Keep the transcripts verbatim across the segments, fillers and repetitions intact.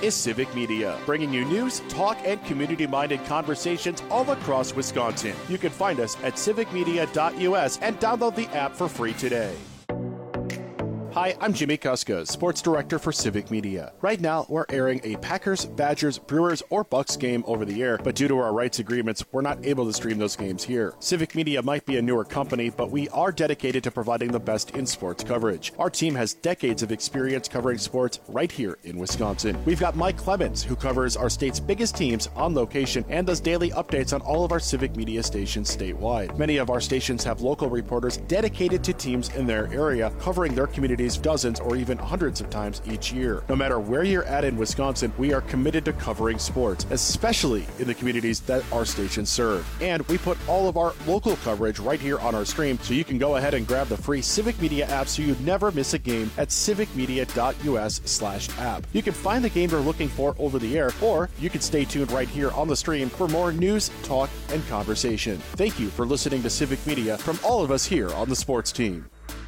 is Civic Media, bringing you news, talk, and community-minded conversations all across Wisconsin. You can find us at civic media dot U S and download the app for free today. Hi, I'm Jimmy Kuska, Sports Director for Civic Media. Right now, we're airing a Packers, Badgers, Brewers, or Bucks game over the air, but due to our rights agreements, we're not able to stream those games here. Civic Media might be a newer company, but we are dedicated to providing the best in sports coverage. Our team has decades of experience covering sports right here in Wisconsin. We've got Mike Clemens, who covers our state's biggest teams on location and does daily updates on all of our Civic Media stations statewide. Many of our stations have local reporters dedicated to teams in their area, covering their communities dozens or even hundreds of times each year. No matter where you're at in Wisconsin, we are committed to covering sports, especially in the communities that our stations serve. And we put all of our local coverage right here on our stream, so you can go ahead and grab the free Civic Media app so you never miss a game at civic media dot U S slash app. You can find the game you're looking for over the air, or you can stay tuned right here on the stream for more news, talk, and conversation. Thank you for listening to Civic Media from all of us here on the sports team.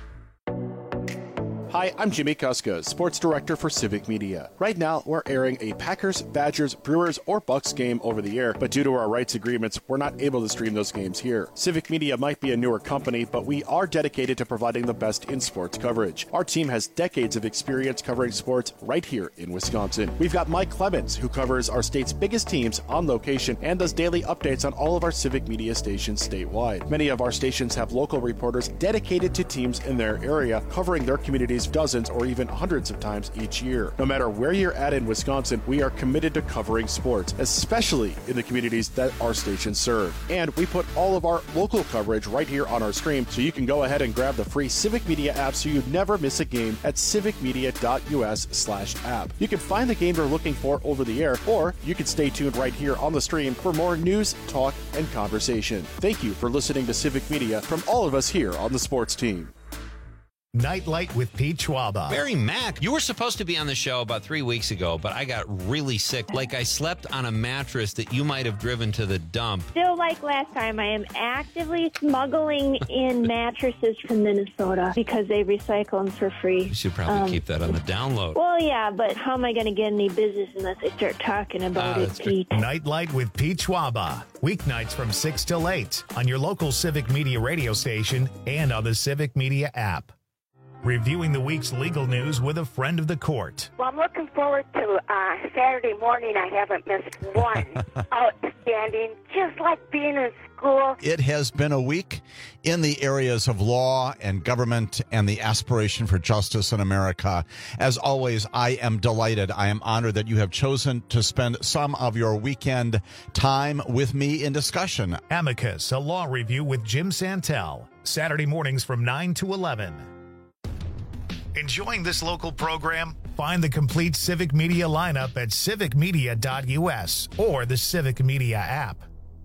Hi, I'm Jimmy Kuska, Sports Director for Civic Media. Right now, we're airing a Packers, Badgers, Brewers, or Bucks game over the air, but due to our rights agreements, we're not able to stream those games here. Civic Media might be a newer company, but we are dedicated to providing the best in sports coverage. Our team has decades of experience covering sports right here in Wisconsin. We've got Mike Clemens, who covers our state's biggest teams on location and does daily updates on all of our Civic Media stations statewide. Many of our stations have local reporters dedicated to teams in their area, covering their communities dozens or even hundreds of times each year. No matter where you're at in Wisconsin, we are committed to covering sports, especially in the communities that our stations serve. And we put all of our local coverage right here on our stream, so you can go ahead and grab the free Civic Media app so you never miss a game at civic media dot U S slash app. You can find the game you're looking for over the air, or you can stay tuned right here on the stream for more news, talk, and conversation. Thank you for listening to Civic Media from all of us here on the sports team. Nightlight with Pete Schwaba. Barry Mack, you were supposed to be on the show about three weeks ago, but I got really sick. Like I slept on a mattress that you might have driven to the dump. Still like last time, I am actively smuggling in mattresses from Minnesota because they recycle them for free. You should probably um, keep that on the download. Well, yeah, but how am I going to get any business unless I start talking about uh, it, Pete? Nightlight with Pete Schwaba. Weeknights from six till eight on your local Civic Media radio station and on the Civic Media app. Reviewing the week's legal news with a friend of the court. Well, I'm looking forward to uh, Saturday morning. I haven't missed one. Outstanding, just like being in school. It has been a week in the areas of law and government and the aspiration for justice in America. As always, I am delighted. I am honored that you have chosen to spend some of your weekend time with me in discussion. Amicus, a law review with Jim Santel. Saturday mornings from nine to eleven. Enjoying this local program? Find the complete Civic Media lineup at civic media dot U S or the Civic Media app.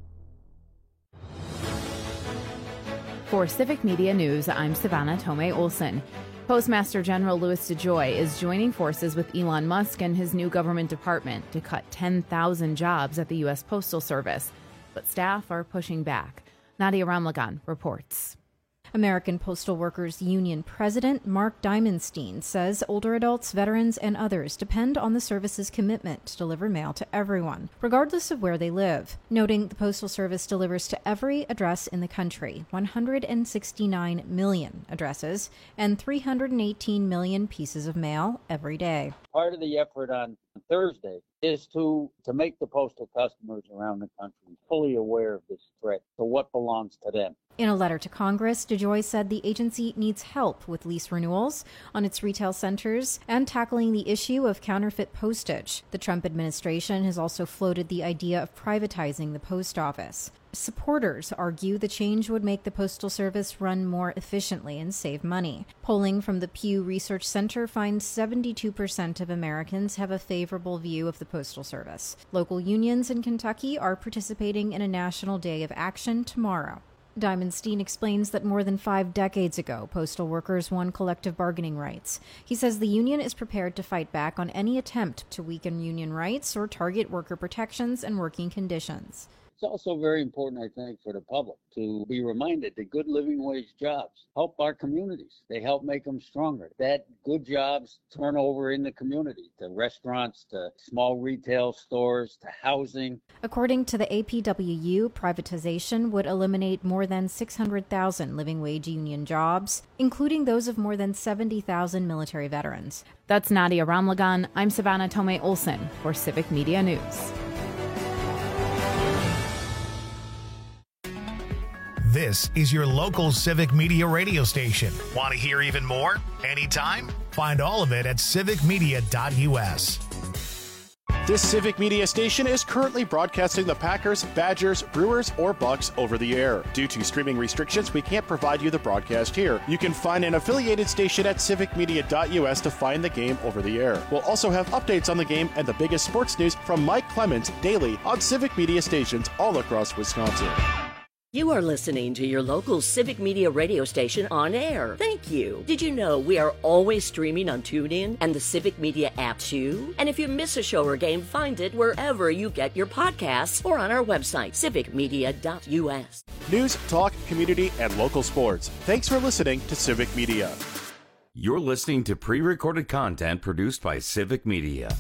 For Civic Media News, I'm Savannah Tomei Olson. Postmaster General Louis DeJoy is joining forces with Elon Musk and his new government department to cut ten thousand jobs at the U S Postal Service. But staff are pushing back. Nadia Ramlagan reports. American Postal Workers Union President Mark Diamondstein says older adults, veterans, and others depend on the service's commitment to deliver mail to everyone, regardless of where they live, noting the Postal Service delivers to every address in the country, one hundred sixty-nine million addresses, and three hundred eighteen million pieces of mail every day. Part of the effort on Thursday is to, to make the postal customers around the country fully aware of this threat, to what belongs to them. In a letter to Congress, DeJoy said the agency needs help with lease renewals on its retail centers and tackling the issue of counterfeit postage. The Trump administration has also floated the idea of privatizing the post office. Supporters argue the change would make the Postal Service run more efficiently and save money. Polling from the Pew Research Center finds seventy-two percent of Americans have a favorable view of the Postal Service. Local unions in Kentucky are participating in a national day of action tomorrow. Diamondstein explains that more than five decades ago, postal workers won collective bargaining rights. He says the union is prepared to fight back on any attempt to weaken union rights or target worker protections and working conditions. It's also very important, I think, for the public to be reminded that good living wage jobs help our communities. They help make them stronger. That good jobs turn over in the community to restaurants, to small retail stores, to housing. According to the A P W U, privatization would eliminate more than six hundred thousand living wage union jobs, including those of more than seventy thousand military veterans. That's Nadia Ramlagan. I'm Savannah Tomei Olson for Civic Media News. This is your local Civic Media radio station. Want to hear even more? Anytime? Find all of it at civic media dot u s. This Civic Media station is currently broadcasting the Packers, Badgers, Brewers, or Bucks over the air. Due to streaming restrictions, we can't provide you the broadcast here. You can find an affiliated station at civic media dot u s to find the game over the air. We'll also have updates on the game and the biggest sports news from Mike Clemens daily on Civic Media stations all across Wisconsin. You are listening to your local Civic Media radio station on air. Thank you. Did you know we are always streaming on TuneIn and the Civic Media app too? And if you miss a show or game, find it wherever you get your podcasts or on our website, civic media dot u s. News, talk, community, and local sports. Thanks for listening to Civic Media. You're listening to pre-recorded content produced by Civic Media.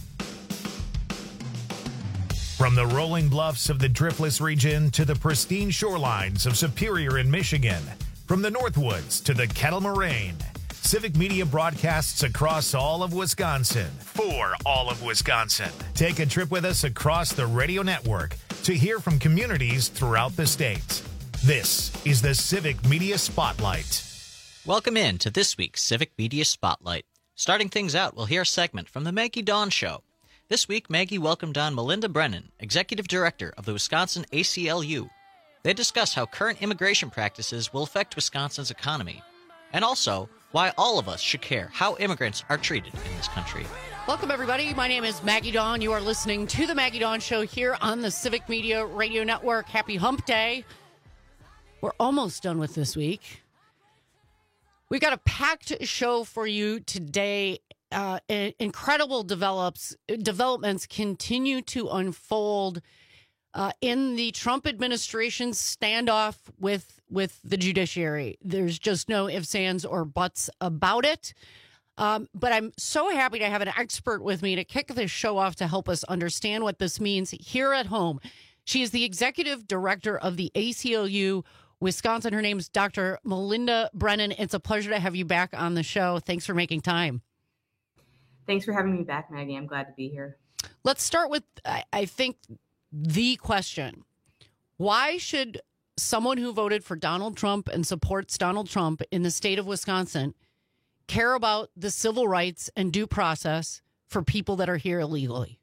From the rolling bluffs of the Driftless region to the pristine shorelines of Superior in Michigan, from the Northwoods to the Kettle Moraine, Civic Media broadcasts across all of Wisconsin for all of Wisconsin. Take a trip with us across the radio network to hear from communities throughout the state. This is the Civic Media Spotlight. Welcome in to this week's Civic Media Spotlight. Starting things out, we'll hear a segment from the Maggie Dawn Show. This week, Maggie welcomed on Melinda Brennan, Executive Director of the Wisconsin A C L U. They discuss how current immigration practices will affect Wisconsin's economy, and also why all of us should care how immigrants are treated in this country. Welcome, everybody. My name is Maggie Dawn. You are listening to the Maggie Dawn Show here on the Civic Media Radio Network. Happy Hump Day. We're almost done with this week. We've got a packed show for you today. Uh, incredible develops developments continue to unfold uh, in the Trump administration's standoff with with the judiciary. There's just no ifs, ands, or buts about it. Um, but I'm so happy to have an expert with me to kick this show off to help us understand what this means here at home. She is the executive director of the A C L U Wisconsin. Her name is Doctor Melinda Brennan. It's a pleasure to have you back on the show. Thanks for making time. Thanks for having me back, Maggie. I'm glad to be here. Let's start with, I, I think, the question. Why should someone who voted for Donald Trump and supports Donald Trump in the state of Wisconsin care about the civil rights and due process for people that are here illegally?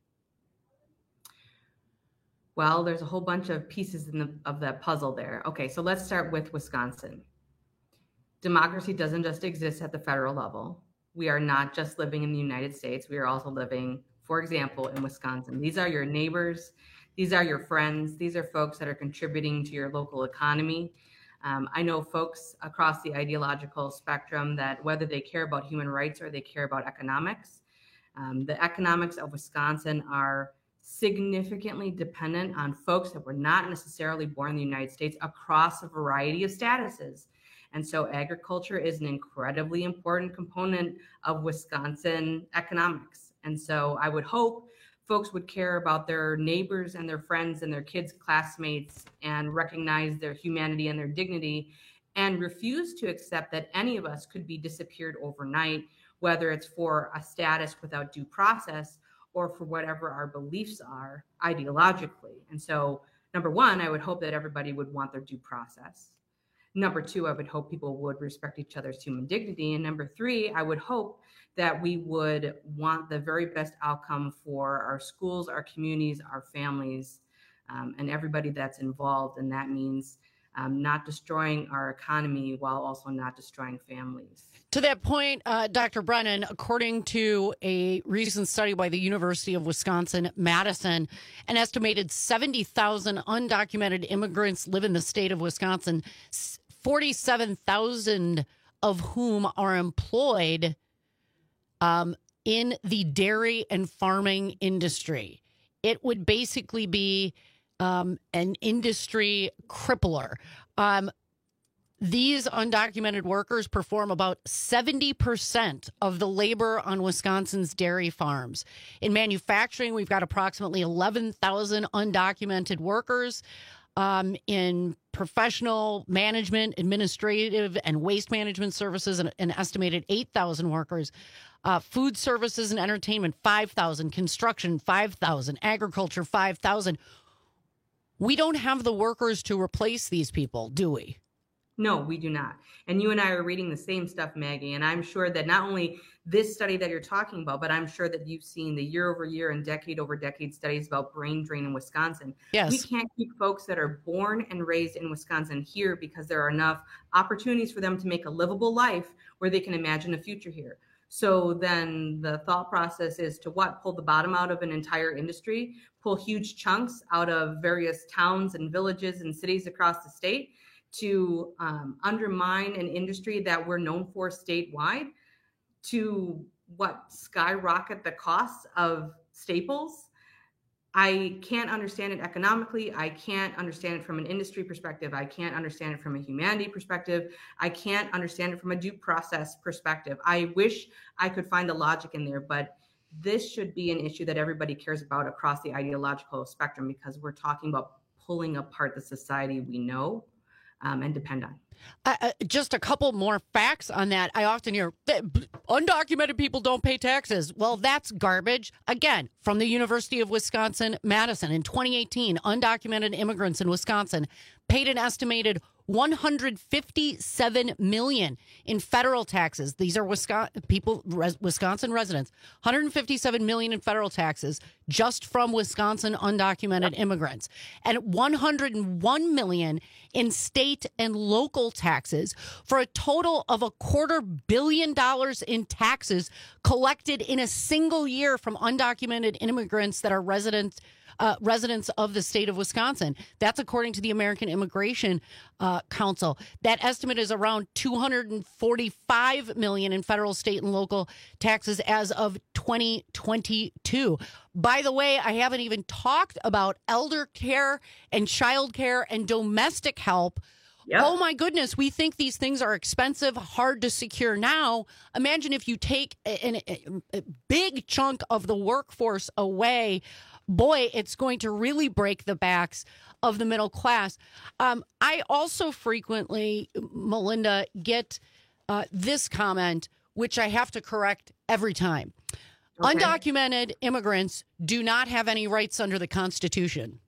Well, there's a whole bunch of pieces in the, of that puzzle there. Okay, so let's start with Wisconsin. Democracy doesn't just exist at the federal level. We are not just living in the United States. We are also living, for example, in Wisconsin. These are your neighbors. These are your friends. These are folks that are contributing to your local economy. Um, I know folks across the ideological spectrum that whether they care about human rights or they care about economics, um, the economics of Wisconsin are significantly dependent on folks that were not necessarily born in the United States across a variety of statuses. And so agriculture is an incredibly important component of Wisconsin economics. And so I would hope folks would care about their neighbors and their friends and their kids' classmates and recognize their humanity and their dignity and refuse to accept that any of us could be disappeared overnight, whether it's for a status without due process or for whatever our beliefs are ideologically. And so, number one, I would hope that everybody would want their due process. Number two, I would hope people would respect each other's human dignity. And number three, I would hope that we would want the very best outcome for our schools, our communities, our families, um, and everybody that's involved. And that means um, not destroying our economy while also not destroying families. To that point, uh, Doctor Brennan, according to a recent study by the University of Wisconsin-Madison, an estimated seventy thousand undocumented immigrants live in the state of Wisconsin, forty-seven thousand of whom are employed um, in the dairy and farming industry. It would basically be um, an industry crippler. Um, these undocumented workers perform about seventy percent of the labor on Wisconsin's dairy farms. In manufacturing, we've got approximately eleven thousand undocumented workers. Um, in professional management, administrative, and waste management services, an, an estimated eight thousand workers. Uh, food services and entertainment, five thousand. Construction, five thousand. Agriculture, five thousand. We don't have the workers to replace these people, do we? No, we do not. And you and I are reading the same stuff, Maggie. And I'm sure that not only this study that you're talking about, but I'm sure that you've seen the year over year and decade over decade studies about brain drain in Wisconsin. Yes. We can't keep folks that are born and raised in Wisconsin here because there are enough opportunities for them to make a livable life where they can imagine a future here. So then the thought process is to what? Pull the bottom out of an entire industry, pull huge chunks out of various towns and villages and cities across the state to um, undermine an industry that we're known for statewide, to what, skyrocket the costs of staples. I can't understand it economically. I can't understand it from an industry perspective. I can't understand it from a humanity perspective. I can't understand it from a due process perspective. I wish I could find the logic in there, but this should be an issue that everybody cares about across the ideological spectrum, because we're talking about pulling apart the society we know um, and depend on. Uh, uh, just a couple more facts on that. I often hear undocumented people don't pay taxes. Well, that's garbage. Again, from the University of Wisconsin-Madison in twenty eighteen, undocumented immigrants in Wisconsin paid an estimated one hundred fifty-seven million dollars in federal taxes. These are Wisconsin people, res, Wisconsin residents. one hundred fifty-seven million dollars in federal taxes just from Wisconsin undocumented immigrants, and one hundred one million dollars in state and local taxes, for a total of a quarter billion dollars in taxes collected in a single year from undocumented immigrants that are residents. Uh, residents of the state of Wisconsin. That's according to the American Immigration uh, Council. That estimate is around two hundred forty-five million dollars in federal, state, and local taxes as of twenty twenty-two. By the way, I haven't even talked about elder care and child care and domestic help. Yep. Oh, my goodness. We think these things are expensive, hard to secure now. Imagine if you take a, a, a big chunk of the workforce away. Boy, it's going to really break the backs of the middle class. Um, I also frequently, Melinda, get uh, this comment, which I have to correct every time. Okay. Undocumented immigrants do not have any rights under the Constitution.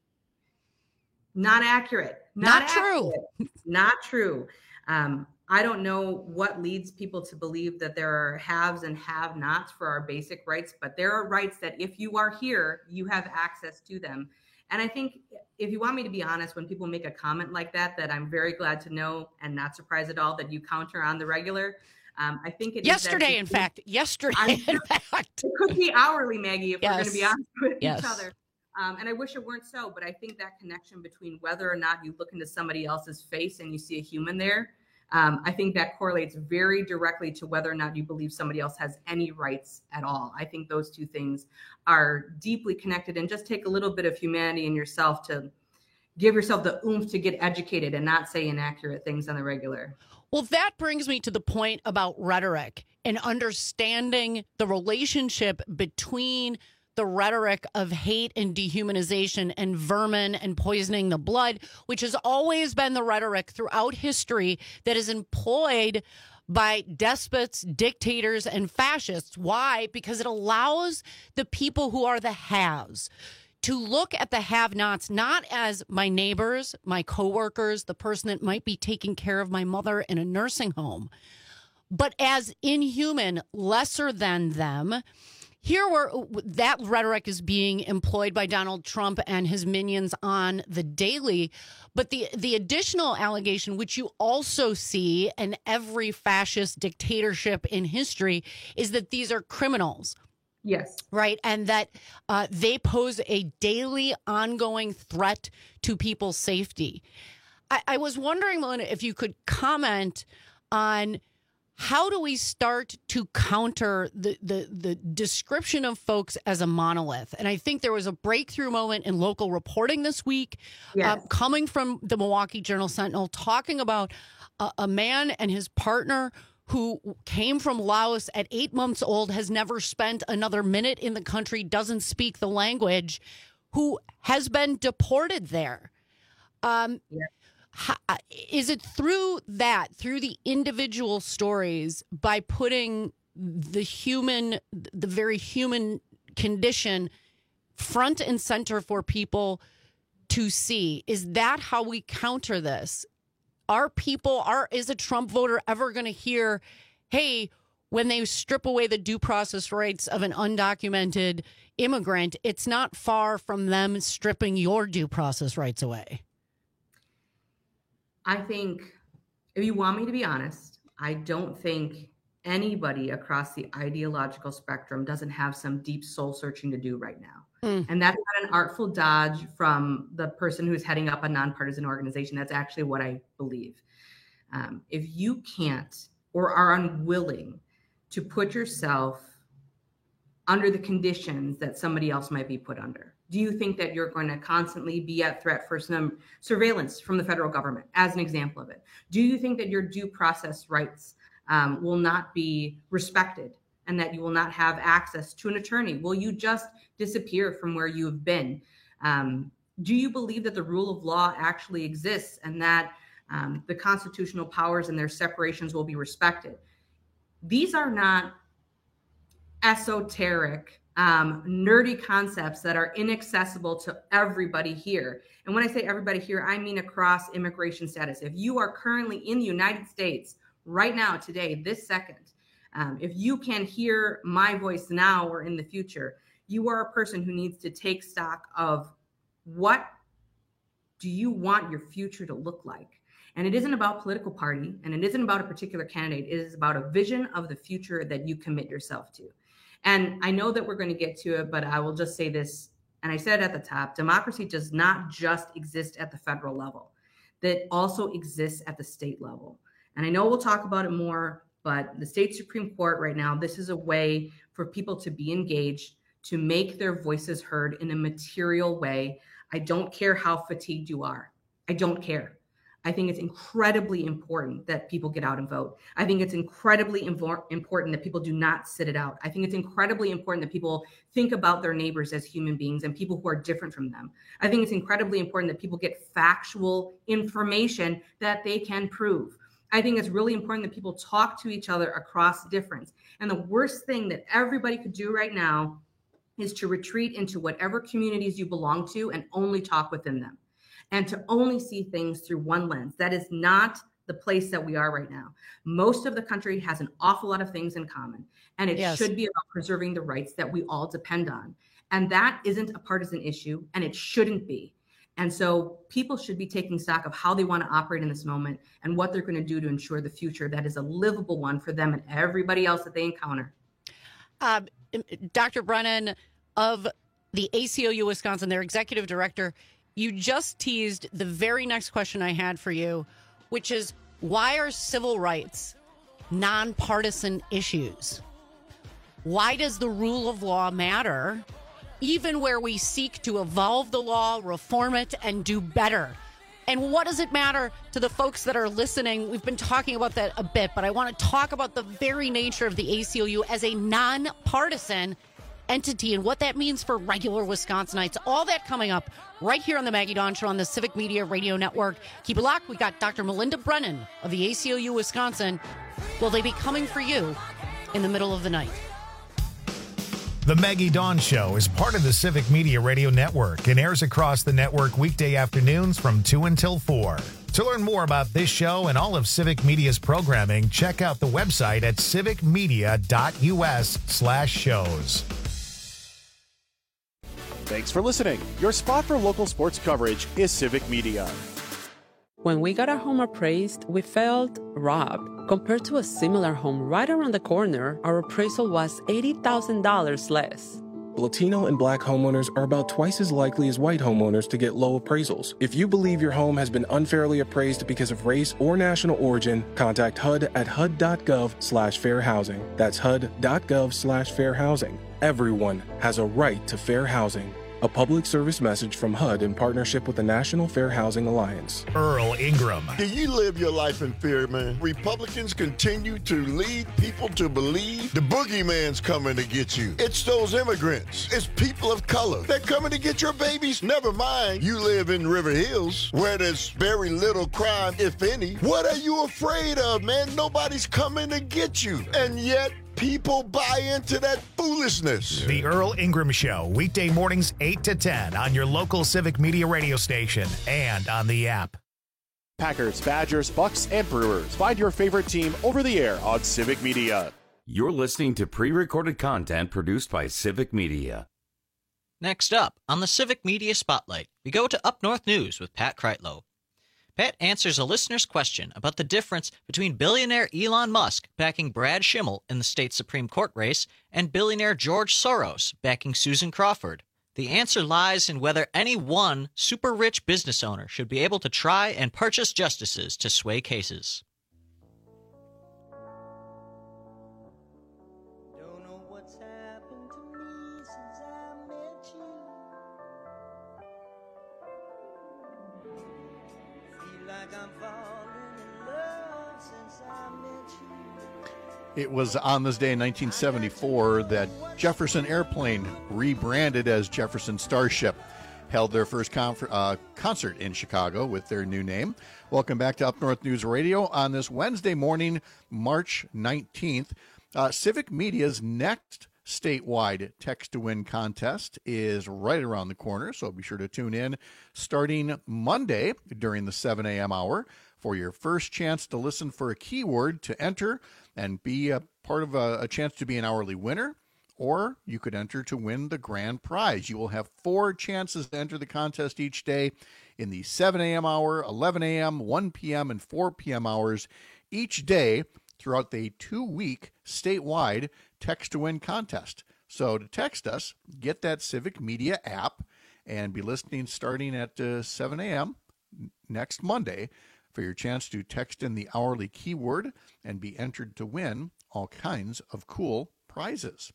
Not accurate. Not, Not true. Accurate. Not true. Um, I don't know what leads people to believe that there are haves and have-nots for our basic rights, but there are rights that if you are here, you have access to them. And I think if you want me to be honest, when people make a comment like that, that I'm very glad to know and not surprised at all that you counter on the regular. Um, I think it yesterday, is in fact, yesterday, in fact, it could be hourly, Maggie, if yes. we're going to be honest with yes. each other. Um, and I wish it weren't so, but I think that connection between whether or not you look into somebody else's face and you see a human there, Um, I think that correlates very directly to whether or not you believe somebody else has any rights at all. I think those two things are deeply connected, and just take a little bit of humanity in yourself to give yourself the oomph to get educated and not say inaccurate things on the regular. Well, that brings me to the point about rhetoric and understanding the relationship between the rhetoric of hate and dehumanization and vermin and poisoning the blood, which has always been the rhetoric throughout history that is employed by despots, dictators, and fascists. Why? Because it allows the people who are the haves to look at the have-nots not as my neighbors, my coworkers, the person that might be taking care of my mother in a nursing home, but as inhuman, lesser than them. Here, where that rhetoric is being employed by Donald Trump and his minions on the daily. But the, the additional allegation, which you also see in every fascist dictatorship in history, is that these are criminals. Yes. Right. And that uh, they pose a daily ongoing threat to people's safety. I, I was wondering, Melinda, if you could comment on how do we start to counter the, the, the description of folks as a monolith? And I think there was a breakthrough moment in local reporting this week, Yes. uh, coming from the Milwaukee Journal-Sentinel, talking about a, a man and his partner who came from Laos at eight months old, has never spent another minute in the country, doesn't speak the language, who has been deported there. Um, Yeah. How, is it through that, through the individual stories, by putting the human, the very human condition front and center for people to see? Is that how we counter this? Are people, are is a Trump voter ever going to hear, hey, when they strip away the due process rights of an undocumented immigrant, it's not far from them stripping your due process rights away? I think, if you want me to be honest, I don't think anybody across the ideological spectrum doesn't have some deep soul searching to do right now. Mm. And that's not an artful dodge from the person who's heading up a nonpartisan organization. That's actually what I believe. Um, if you can't or are unwilling to put yourself under the conditions that somebody else might be put under, do you think that you're going to constantly be at threat for some surveillance from the federal government, as an example of it? Do you think that your due process rights um, will not be respected and that you will not have access to an attorney? Will you just disappear from where you have been? Um, do you believe that the rule of law actually exists and that um, the constitutional powers and their separations will be respected? These are not esoteric, um, nerdy concepts that are inaccessible to everybody here. And when I say everybody here, I mean across immigration status. If you are currently in the United States right now, today, this second, um, if you can hear my voice now or in the future, you are a person who needs to take stock of what do you want your future to look like? And it isn't about political party, and it isn't about a particular candidate. It is about a vision of the future that you commit yourself to. And I know that we're going to get to it, but I will just say this, and I said at the top, democracy does not just exist at the federal level. That also exists at the state level. And I know we'll talk about it more, but the state Supreme Court right now, this is a way for people to be engaged, to make their voices heard in a material way. I don't care how fatigued you are. I don't care. I think it's incredibly important that people get out and vote. I think it's incredibly invo- important that people do not sit it out. I think it's incredibly important that people think about their neighbors as human beings and people who are different from them. I think it's incredibly important that people get factual information that they can prove. I think it's really important that people talk to each other across difference. And the worst thing that everybody could do right now is to retreat into whatever communities you belong to and only talk within them, and to only see things through one lens. That is not the place that we are right now. Most of the country has an awful lot of things in common, and it Yes. should be about preserving the rights that we all depend on. And that isn't a partisan issue, and it shouldn't be. And so people should be taking stock of how they want to operate in this moment and what they're going to do to ensure the future that is a livable one for them and everybody else that they encounter. Uh, Doctor Brennan of the A C L U Wisconsin, their executive director, you just teased the very next question I had for you, which is, why are civil rights nonpartisan issues? Why does the rule of law matter, even where we seek to evolve the law, reform it, and do better? And what does it matter to the folks that are listening? We've been talking about that a bit, but I want to talk about the very nature of the A C L U as a nonpartisan entity and what that means for regular Wisconsinites. All that coming up right here on the Maggie Dawn Show on the Civic Media Radio Network. Keep it locked. We got Doctor Melinda Brennan of the A C L U Wisconsin. Will they be coming for you in the middle of the night? The Maggie Dawn Show is part of the Civic Media Radio Network and airs across the network weekday afternoons from two until four. To learn more about this show and all of Civic Media's programming, check out the website at civicmedia.us slash shows. Thanks for listening. Your spot for local sports coverage is Civic Media. When we got our home appraised, we felt robbed. Compared to a similar home right around the corner, our appraisal was eighty thousand dollars less. Latino and Black homeowners are about twice as likely as white homeowners to get low appraisals. If you believe your home has been unfairly appraised because of race or national origin, contact H U D at H U D dot gov slash fair housing. That's H U D dot gov slash fair housing. Everyone has a right to fair housing. A public service message from H U D in partnership with the National Fair Housing Alliance. Earl Ingram. Do you live your life in fear, man? Republicans continue to lead people to believe the boogeyman's coming to get you. It's those immigrants. It's people of color. They're coming to get your babies. Never mind, you live in River Hills, where there's very little crime, if any. What are you afraid of, man? Nobody's coming to get you. And yet, people buy into that foolishness. The Earl Ingram Show, weekday mornings eight to ten on your local Civic Media radio station and on the app. Packers, Badgers, Bucks, and Brewers. Find your favorite team over the air on Civic Media. You're listening to pre-recorded content produced by Civic Media. Next up, on the Civic Media Spotlight, we go to Up North News with Pat Kreitlow. Pat answers a listener's question about the difference between billionaire Elon Musk backing Brad Schimmel in the state Supreme Court race and billionaire George Soros backing Susan Crawford. The answer lies in whether any one super-rich business owner should be able to try and purchase justices to sway cases. Don't know what's happened to me since I met you. Like I'm falling in love since I met you. It was on this day in nineteen seventy-four that Jefferson Airplane, rebranded as Jefferson Starship, held their first confer- uh, concert in Chicago with their new name. Welcome back to Up North News Radio on this Wednesday morning, March nineteenth. Uh, Civic Media's next statewide Text to Win contest is right around the corner, so be sure to tune in starting Monday during the seven a.m. hour for your first chance to listen for a keyword to enter and be a part of a, a chance to be an hourly winner, or you could enter to win the grand prize. You will have four chances to enter the contest each day in the seven a.m. hour, eleven a.m., one p.m., and four p.m. hours each day throughout the two-week statewide Text to Win contest. So to text us, get that Civic Media app and be listening starting at uh, seven a.m. next Monday for your chance to text in the hourly keyword and be entered to win all kinds of cool prizes.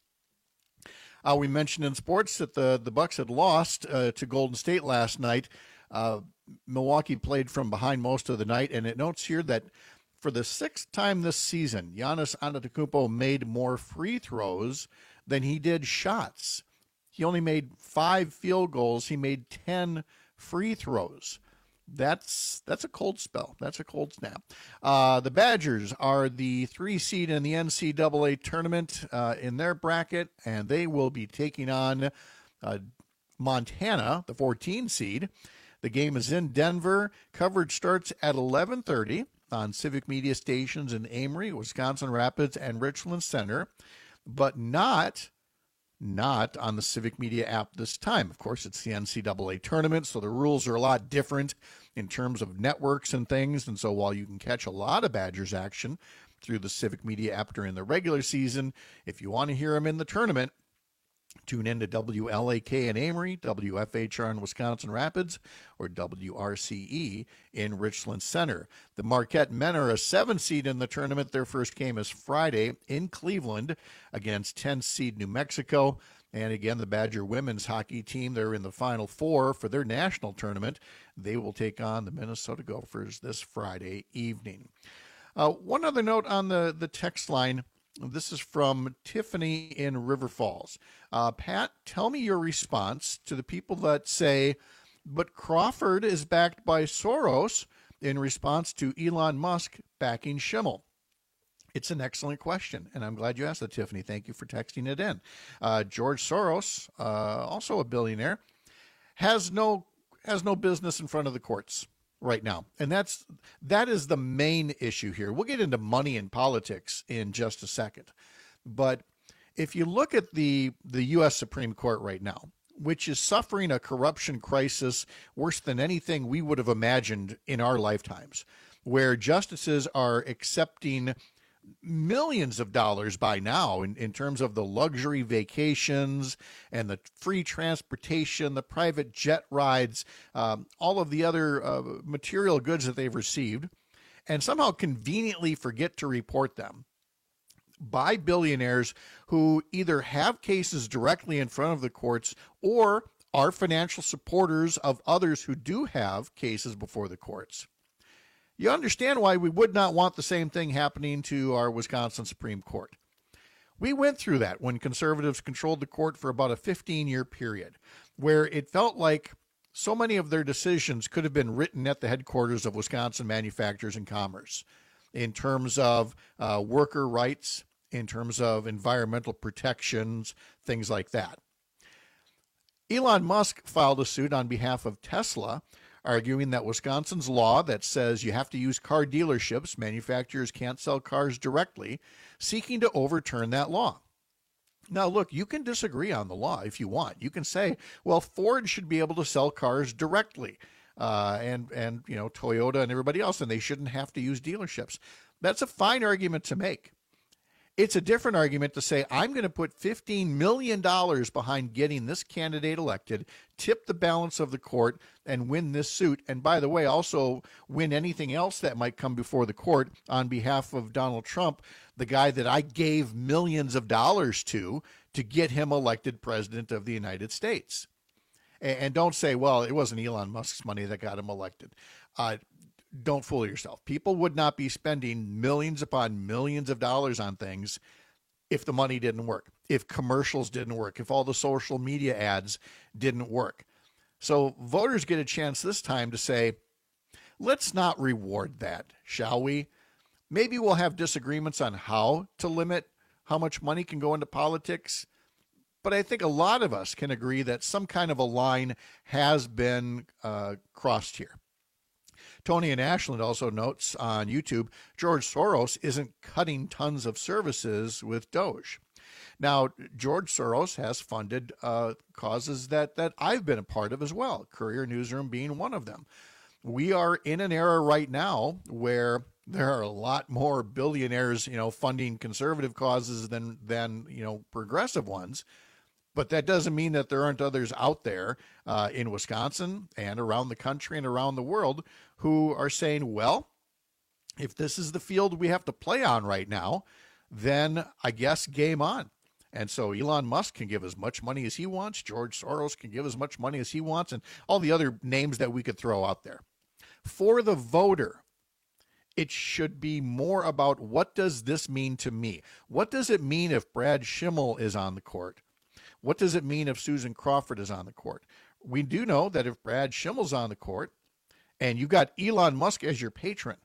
Uh, we mentioned in sports that the, the Bucks had lost uh, to Golden State last night. Uh, Milwaukee played from behind most of the night, and it notes here that for the sixth time this season, Giannis Antetokounmpo made more free throws than he did shots. He only made five field goals. He made ten free throws. That's that's a cold spell. That's a cold snap. Uh, the Badgers are the three seed in the N C double A tournament uh, in their bracket, and they will be taking on uh, Montana, the fourteen seed. The game is in Denver. Coverage starts at eleven thirty. On Civic Media stations in Amory, Wisconsin Rapids, and Richland Center, but not, not on the Civic Media app this time. Of course, it's the N C double A tournament, so the rules are a lot different in terms of networks and things, and so while you can catch a lot of Badgers action through the Civic Media app during the regular season, if you want to hear them in the tournament, tune in to W L A K in Amory, W F H R in Wisconsin Rapids, or W R C E in Richland Center. The Marquette men are a seven seed in the tournament. Their first game is Friday in Cleveland against ten seed New Mexico. And again, the Badger women's hockey team, they're in the Final Four for their national tournament. They will take on the Minnesota Gophers this Friday evening. Uh, one other note on the, the text line. This is from Tiffany in River Falls. Uh, Pat, tell me your response to the people that say, but Crawford is backed by Soros in response to Elon Musk backing Schimmel. It's an excellent question, and I'm glad you asked that, Tiffany. Thank you for texting it in. Uh, George Soros, uh, also a billionaire, has no has no business in front of the courts right now. And that's that is the main issue here. We'll get into money and politics in just a second. But if you look at the, the U S Supreme Court right now, which is suffering a corruption crisis worse than anything we would have imagined in our lifetimes, where justices are accepting millions of dollars by now in, in terms of the luxury vacations and the free transportation, the private jet rides, um, all of the other uh, material goods that they've received, and somehow conveniently forget to report them by billionaires who either have cases directly in front of the courts or are financial supporters of others who do have cases before the courts. You understand why we would not want the same thing happening to our Wisconsin Supreme Court. We went through that when conservatives controlled the court for about a fifteen-year period, where it felt like so many of their decisions could have been written at the headquarters of Wisconsin Manufacturers and Commerce in terms of uh, worker rights, in terms of environmental protections, things like that. Elon Musk filed a suit on behalf of Tesla, arguing that Wisconsin's law that says you have to use car dealerships, manufacturers can't sell cars directly, seeking to overturn that law. Now, look, you can disagree on the law if you want. You can say, well, Ford should be able to sell cars directly, uh, and, and you know, Toyota and everybody else, and they shouldn't have to use dealerships. That's a fine argument to make. It's a different argument to say, I'm going to put fifteen million dollars behind getting this candidate elected, tip the balance of the court, and win this suit. And by the way, also win anything else that might come before the court on behalf of Donald Trump, the guy that I gave millions of dollars to, to get him elected president of the United States. And don't say, well, it wasn't Elon Musk's money that got him elected. Uh, Don't fool yourself. People would not be spending millions upon millions of dollars on things if the money didn't work, if commercials didn't work, if all the social media ads didn't work. So voters get a chance this time to say, let's not reward that, shall we? Maybe we'll have disagreements on how to limit how much money can go into politics, but I think a lot of us can agree that some kind of a line has been uh, crossed here. Tony in Ashland also notes on YouTube, George Soros isn't cutting tons of services with Doge. Now, George Soros has funded uh, causes that, that I've been a part of as well, Courier Newsroom being one of them. We are in an era right now where there are a lot more billionaires, you know, funding conservative causes than, than you know, progressive ones. But that doesn't mean that there aren't others out there uh, in Wisconsin and around the country and around the world who are saying, well, if this is the field we have to play on right now, then I guess game on. And so Elon Musk can give as much money as he wants. George Soros can give as much money as he wants, and all the other names that we could throw out there. For the voter, it should be more about, what does this mean to me? What does it mean if Brad Schimmel is on the court? What does it mean if Susan Crawford is on the court? We do know that if Brad Schimmel's on the court and you got Elon Musk as your patron,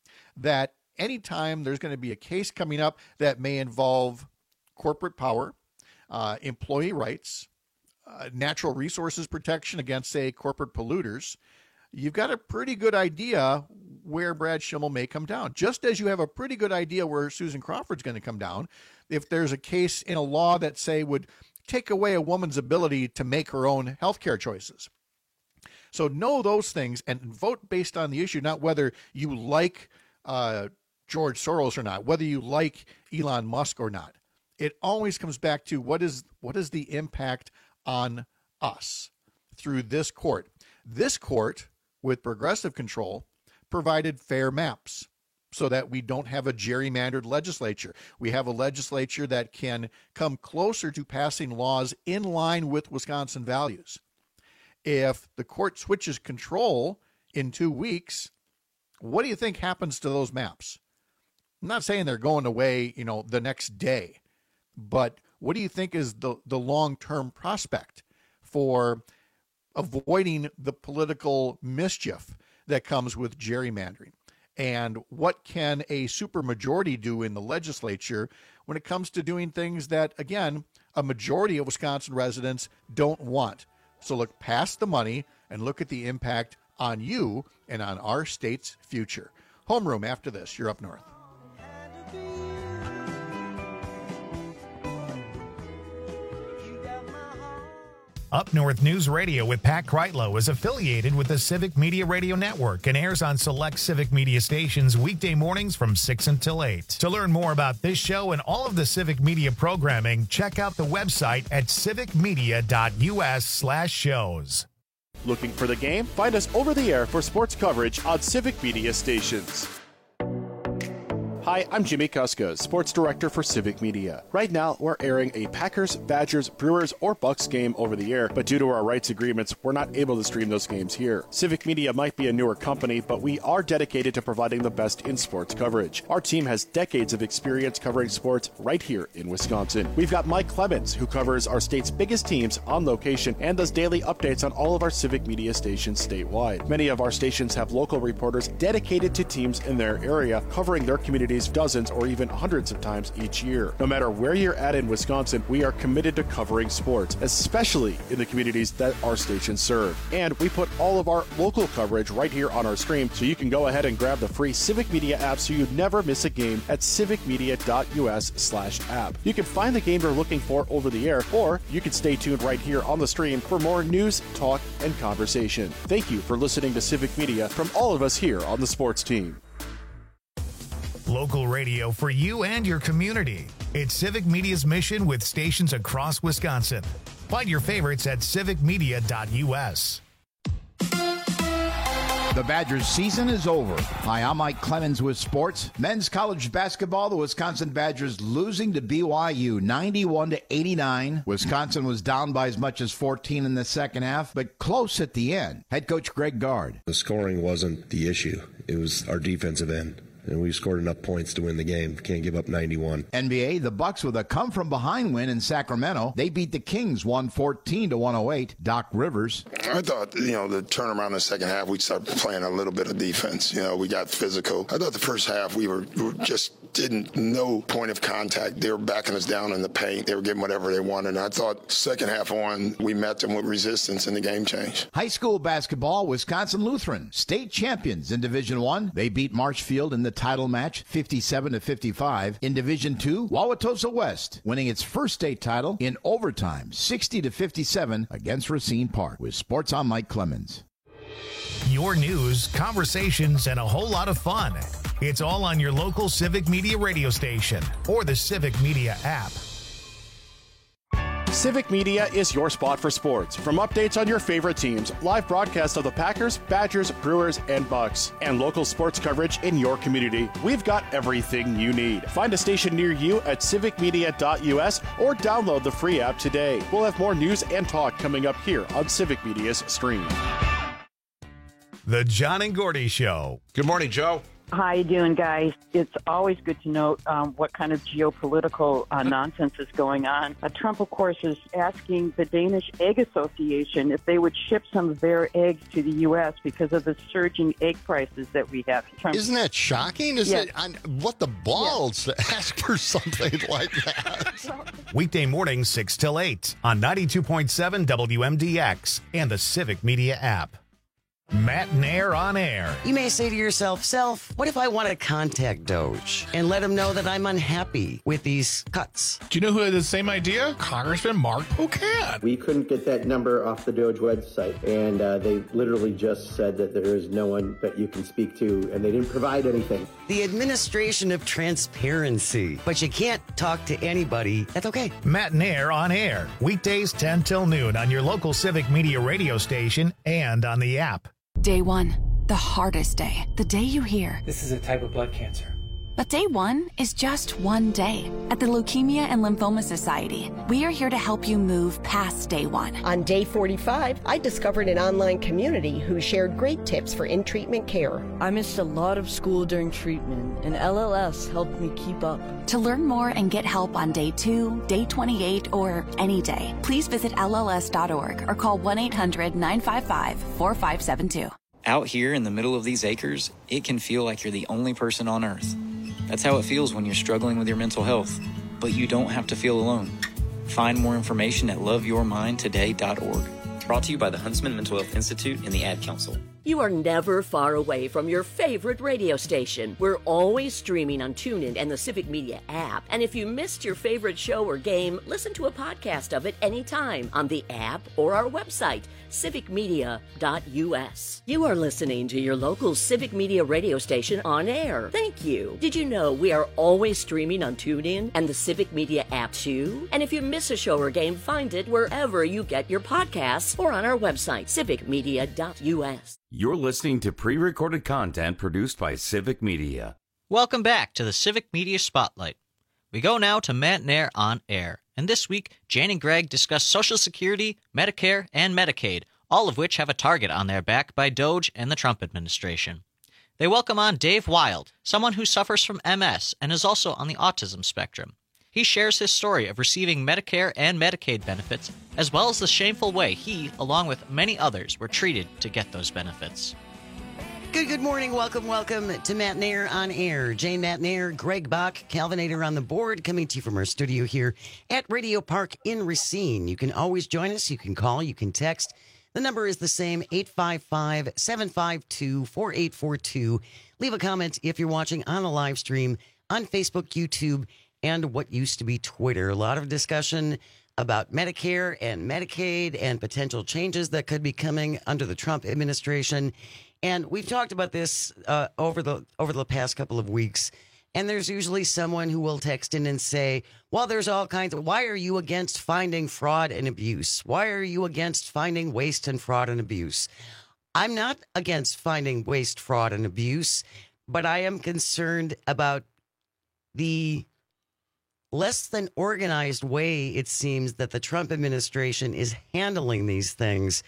that anytime there's going to be a case coming up that may involve corporate power, uh, employee rights, uh, natural resources protection against, say, corporate polluters, you've got a pretty good idea where Brad Schimmel may come down, just as you have a pretty good idea where Susan Crawford's going to come down if there's a case in a law that, say, would take away a woman's ability to make her own healthcare choices. So know those things and vote based on the issue, not whether you like uh, George Soros or not, whether you like Elon Musk or not. It always comes back to what is what is the impact on us through this court. This court, with progressive control, provided fair maps so that we don't have a gerrymandered legislature. We have a legislature that can come closer to passing laws in line with Wisconsin values. If the court switches control in two weeks, what do you think happens to those maps? I'm not saying they're going away, you know, the next day, but what do you think is the, the long-term prospect for avoiding the political mischief that comes with gerrymandering? And what can a supermajority do in the legislature when it comes to doing things that, again, a majority of Wisconsin residents don't want? So look past the money and look at the impact on you and on our state's future. Homeroom after this. You're up north. Up North News Radio with Pat Kreitlow is affiliated with the Civic Media Radio Network and airs on select Civic Media stations weekday mornings from six until eight. To learn more about this show and all of the Civic Media programming, check out the website at civicmedia.us slash shows. Looking for the game? Find us over the air for sports coverage on Civic Media stations. Hi, I'm Jimmy Kuska, Sports Director for Civic Media. Right now, we're airing a Packers, Badgers, Brewers, or Bucks game over the air, but due to our rights agreements, we're not able to stream those games here. Civic Media might be a newer company, but we are dedicated to providing the best in sports coverage. Our team has decades of experience covering sports right here in Wisconsin. We've got Mike Clemens, who covers our state's biggest teams on location and does daily updates on all of our Civic Media stations statewide. Many of our stations have local reporters dedicated to teams in their area, covering their community dozens or even hundreds of times each year. No matter where you're at in Wisconsin, we are committed to covering sports, especially in the communities that our stations serve. And we put all of our local coverage right here on our stream, so you can go ahead and grab the free Civic Media app so you never miss a game at civicmedia.us slash app. You can find the game you're looking for over the air, or you can stay tuned right here on the stream for more news, talk, and conversation. Thank you for listening to Civic Media from all of us here on the sports team. Local radio for you and your community. It's Civic Media's mission with stations across Wisconsin. Find your favorites at civic media dot u s. The Badgers season is over. Hi, I'm Mike Clemens with sports. Men's college basketball, the Wisconsin Badgers losing to B Y U ninety-one to eighty-nine. Wisconsin was down by as much as fourteen in the second half, but close at the end. Head coach Greg Gard. The scoring wasn't the issue. It was our defensive end. And we scored enough points to win the game. Can't give up ninety-one. N B A, the Bucks with a come-from-behind win in Sacramento. They beat the Kings one fourteen to one oh eight. Doc Rivers. I thought, you know, the turnaround in the second half, we'd start playing a little bit of defense. You know, we got physical. I thought the first half we were, we were just didn't no point of contact. They were backing us down in the paint. They were getting whatever they wanted. And I thought second half on, we met them with resistance and the game changed. High school basketball, Wisconsin Lutheran, state champions in Division One. They beat Marshfield in the title match fifty-seven to fifty-five. In Division Two, Wauwatosa West winning its first state title in overtime sixty to fifty-seven against Racine Park. With sports, I'm Mike Clemens. Your news, conversations, and a whole lot of fun. It's all on your local Civic Media radio station or the Civic Media app. Civic Media is your spot for sports. From updates on your favorite teams, live broadcasts of the Packers, Badgers, Brewers, and Bucks, and local sports coverage in your community, we've got everything you need. Find a station near you at civic media dot u s or download the free app today. We'll have more news and talk coming up here on Civic Media's stream. The John and Gordy Show. Good morning, Joe. How you doing, guys? It's always good to note um, what kind of geopolitical uh, nonsense is going on. Uh, Trump, of course, is asking the Danish Egg Association if they would ship some of their eggs to the U S because of the surging egg prices that we have. Trump- Isn't that shocking? Is Yes. it on, what the balls to ask for something like that? Weekday mornings six till eight on ninety-two point seven W M D X and the Civic Media app. Matt Nair on air. You may say to yourself, Self, what if I want to contact Doge and let him know that I'm unhappy with these cuts? Do you know who had the same idea? Congressman Mark Pocan. We couldn't get that number off the Doge website, and uh, they literally just said that there is no one that you can speak to, and they didn't provide anything. The administration of transparency. But you can't talk to anybody. That's okay. Matt Nair on air. Weekdays ten till noon on your local Civic Media radio station and on the app. Day one, the hardest day, the day you hear, This is a type of blood cancer. But day one is just one day. At the Leukemia and Lymphoma Society, we are here to help you move past day one. On day forty-five, I discovered an online community who shared great tips for in-treatment care. I missed a lot of school during treatment, and L L S helped me keep up. To learn more and get help on day two, day twenty-eight, or any day, please visit L L S dot org or call one eight hundred nine five five four five seven two. Out here in the middle of these acres, it can feel like you're the only person on Earth. That's how it feels when you're struggling with your mental health. But you don't have to feel alone. Find more information at love your mind today dot org Brought to you by the Huntsman Mental Health Institute and the Ad Council. You are never far away from your favorite radio station. We're always streaming on TuneIn and the Civic Media app. And if you missed your favorite show or game, listen to a podcast of it anytime on the app or our website, civic media dot u s. You are listening to your local Civic Media radio station on air. Thank you. Did you know we are always streaming on TuneIn and the Civic Media app too? And if you miss a show or game, find it wherever you get your podcasts or on our website, civic media dot u s. You're listening to pre-recorded content produced by Civic Media. Welcome back to the Civic Media Spotlight. We go now to Matt Nair on Air. And this week, Jane and Greg discuss Social Security, Medicare, and Medicaid, all of which have a target on their back by DOGE and the Trump administration. They welcome on Dave Wild, someone who suffers from M S and is also on the autism spectrum. He shares his story of receiving Medicare and Medicaid benefits, as well as the shameful way he, along with many others, were treated to get those benefits. Good, good morning. Welcome, welcome to Matt Nair on Air. Jane Matt Nair, Greg Bach, Calvinator on the board, coming to you from our studio here at Radio Park in Racine. You can always join us. You can call. You can text. The number is the same, eight five five, seven five two, four eight four two. Leave a comment if you're watching on a live stream on Facebook, YouTube, and what used to be Twitter. A lot of discussion about Medicare and Medicaid and potential changes that could be coming under the Trump administration. And we've talked about this uh, over the over the past couple of weeks. And there's usually someone who will text in and say, well, there's all kinds of, why are you against finding fraud and abuse? Why are you against finding waste and fraud and abuse? I'm not against finding waste, fraud, and abuse, but I am concerned about the less than organized way, it seems, that the Trump administration is handling these things.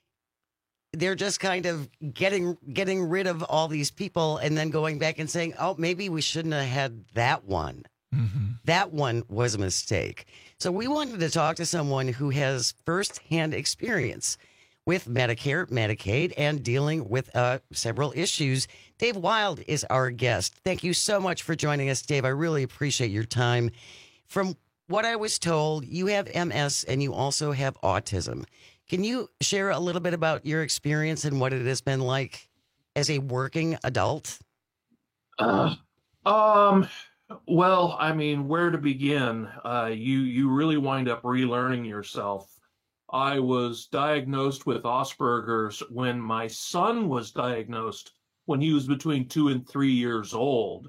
They're just kind of getting getting rid of all these people and then going back and saying, oh, maybe we shouldn't have had that one. Mm-hmm. That one was a mistake. So we wanted to talk to someone who has firsthand experience with Medicare, Medicaid, and dealing with uh, several issues. Dave Wild is our guest. Thank you so much for joining us, Dave. I really appreciate your time. From what I was told, you have M S and you also have autism. Can you share a little bit about your experience and what it has been like as a working adult? Uh, um, well, I mean, where to begin? Uh, you, you really wind up relearning yourself. I was diagnosed with Asperger's when my son was diagnosed when he was between two and three years old.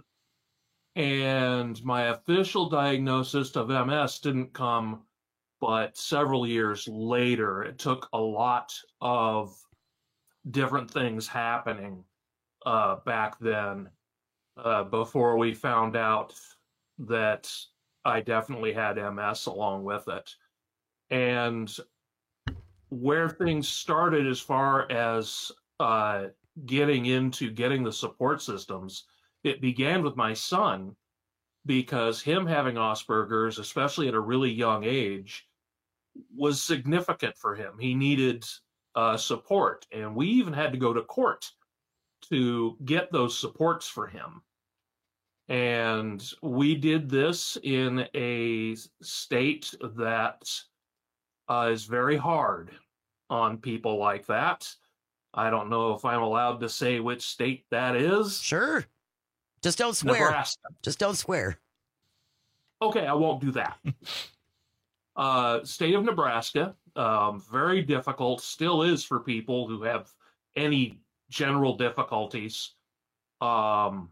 And my official diagnosis of M S didn't come but several years later. It took a lot of different things happening uh, back then uh, before we found out that I definitely had M S along with it. And where things started as far as uh, getting into getting the support systems, it began with my son, because him having Asperger's, especially at a really young age, was significant for him. He needed uh, support, and we even had to go to court to get those supports for him. And we did this in a state that uh, is very hard on people like that. I don't know if I'm allowed to say which state that is. Sure. Just don't swear. Nebraska. Just don't swear. Okay, I won't do that. uh, state of Nebraska, um, very difficult, still is for people who have any general difficulties. Um,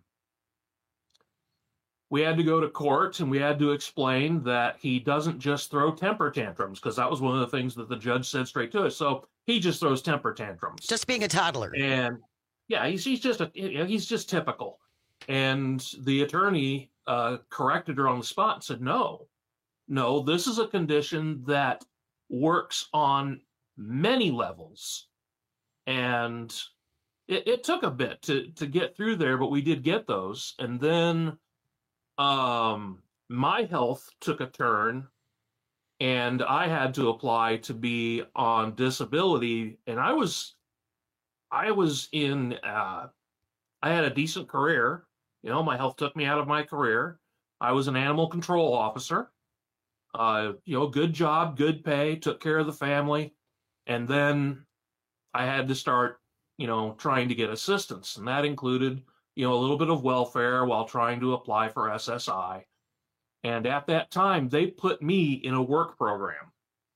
we had to go to court and we had to explain that he doesn't just throw temper tantrums, because that was one of the things that the judge said straight to us. So he just throws temper tantrums. Just being a toddler. And yeah, he's, he's just a, he's just typical. And the attorney uh, corrected her on the spot and said, no, no, this is a condition that works on many levels. And it, it took a bit to, to get through there, but we did get those. And then um, my health took a turn and I had to apply to be on disability. And I was, I was in, uh, I had a decent career. You know, my health took me out of my career. I was an animal control officer. Uh, you know, good job, good pay, took care of the family. And then I had to start, you know, trying to get assistance. And that included, you know, a little bit of welfare while trying to apply for S S I. And at that time, they put me in a work program.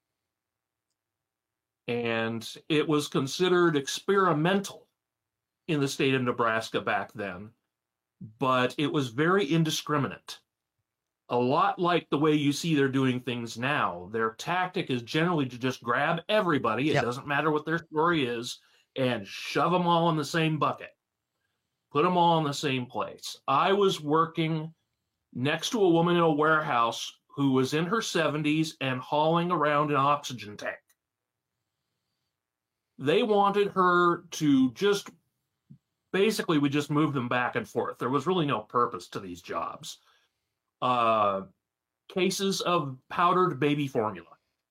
And it was considered experimental in the state of Nebraska back then, but it was very indiscriminate. A lot like the way you see they're doing things now. Their tactic is generally to just grab everybody, it Yep. doesn't matter what their story is, and shove them all in the same bucket. Put them all in the same place. I was working next to a woman in a warehouse who was in her seventies and hauling around an oxygen tank. They wanted her to just, basically, we just moved them back and forth. There was really no purpose to these jobs. Uh, cases of powdered baby formula,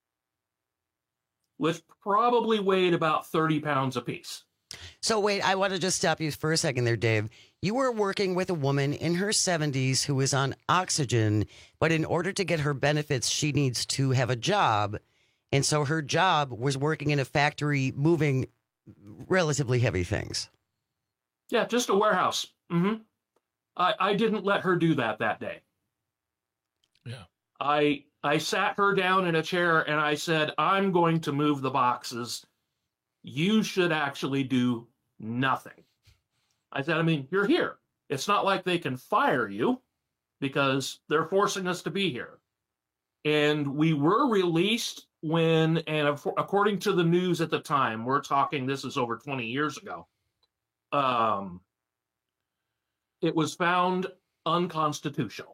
which probably weighed about thirty pounds apiece. So wait, I want to just stop you for a second there, Dave. You were working with a woman in her seventies who was on oxygen, but in order to get her benefits, she needs to have a job. And so her job was working in a factory moving relatively heavy things. Yeah, just a warehouse. Mm-hmm. I, I didn't let her do that that day. Yeah. I I sat her down in a chair and I said, I'm going to move the boxes. You should actually do nothing. I said, I mean, you're here. It's not like they can fire you because they're forcing us to be here. And we were released when, and according to the news at the time, we're talking, this is over twenty years ago, um, it was found unconstitutional.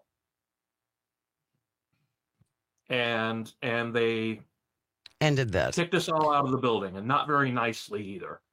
And and they ended that. Kicked us all out of the building, and not very nicely either.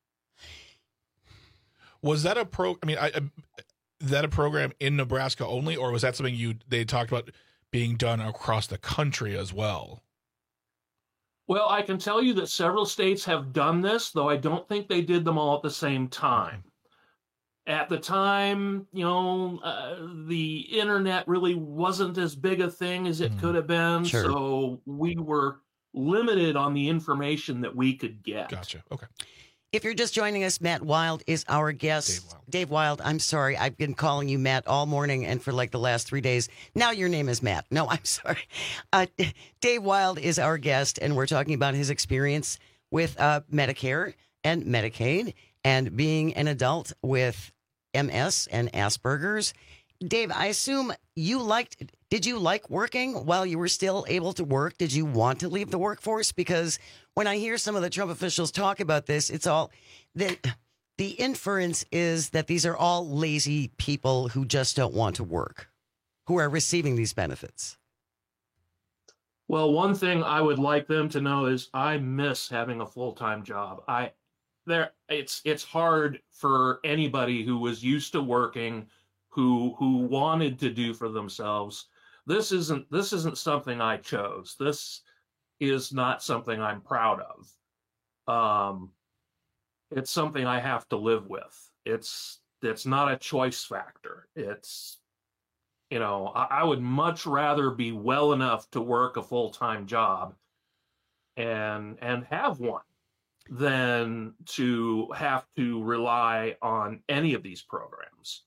Was that a pro? I mean, I, I that a program in Nebraska only, or was that something you they talked about being done across the country as well? Well, I can tell you that several states have done this, though I don't think they did them all at the same time. At the time, you know, uh, the internet really wasn't as big a thing as it mm. could have been. Sure. So we were limited on the information that we could get. Gotcha. Okay. If you're just joining us, Matt Wild is our guest. Dave Wild. Dave Wild, I'm sorry. I've been calling you Matt all morning and for like the last three days. Now your name is Matt. No, I'm sorry. Uh, Dave Wild is our guest, and we're talking about his experience with uh, Medicare and Medicaid and being an adult with M S and Asperger's. Dave, I assume you liked, did you like working while you were still able to work? Did you want to leave the workforce? Because when I hear some of the Trump officials talk about this, it's all, the, the inference is that these are all lazy people who just don't want to work, who are receiving these benefits. Well, one thing I would like them to know is I miss having a full-time job. I, there, it's, it's hard for anybody who was used to working, who who wanted to do for themselves. This isn't this isn't something I chose. This is not something I'm proud of. Um, it's something I have to live with. It's it's not a choice factor. It's, you know, I, I would much rather be well enough to work a full-time job and and have one than to have to rely on any of these programs.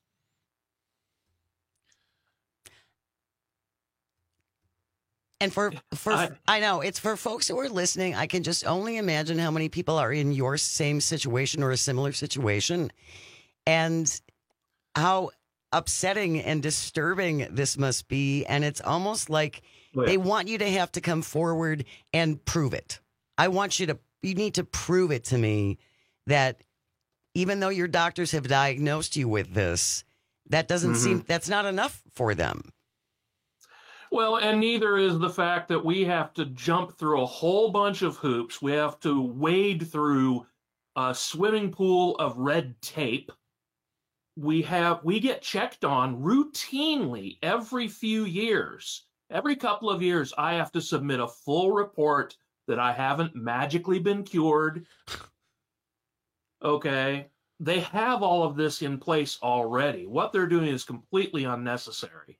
And for, for I, I know, it's for folks who are listening, I can just only imagine how many people are in your same situation or a similar situation, and how upsetting and disturbing this must be. And it's almost like oh, yeah. they want you to have to come forward and prove it. I want you to, you need to prove it to me that even though your doctors have diagnosed you with this, that doesn't mm-hmm. seem, that's not enough for them. Well, and neither is the fact that we have to jump through a whole bunch of hoops. We have to wade through a swimming pool of red tape. We have we get checked on routinely every few years. Every couple of years, I have to submit a full report that I haven't magically been cured. Okay. They have all of this in place already. What they're doing is completely unnecessary.